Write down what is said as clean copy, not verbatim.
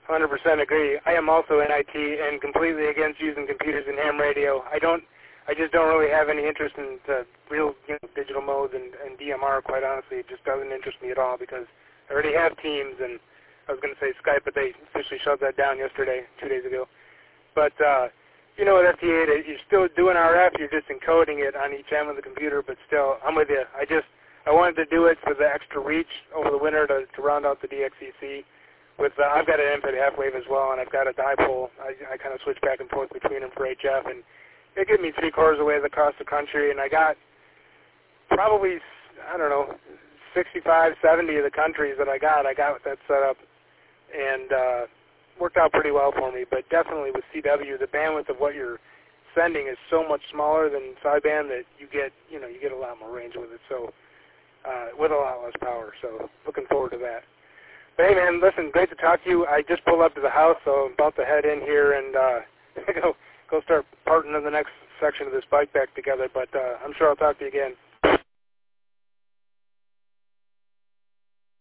100% agree. I am also in IT and completely against using computers in ham radio. I just don't really have any interest in the real digital modes and DMR, quite honestly. It just doesn't interest me at all because I already have Teams, and I was going to say Skype, but they officially shut that down yesterday, 2 days ago. But, with FT8, you're still doing RF, you're just encoding it on each end of the computer, but still, I'm with you. I wanted to do it for the extra reach over the winter to round out the DXCC. I've got an input half wave as well, and I've got a dipole. I kind of switch back and forth between them for HF, and it gave me 3/4 of the way across the country, and I got probably, 65, 70 of the countries that I got that set up, and worked out pretty well for me. But definitely with CW, the bandwidth of what you're sending is so much smaller than sideband that you get a lot more range with it. So with a lot less power. So looking forward to that. But hey, man, listen, great to talk to you. I just pulled up to the house, so I'm about to head in here and go start parting in the next section of this bike back together. But I'm sure I'll talk to you again.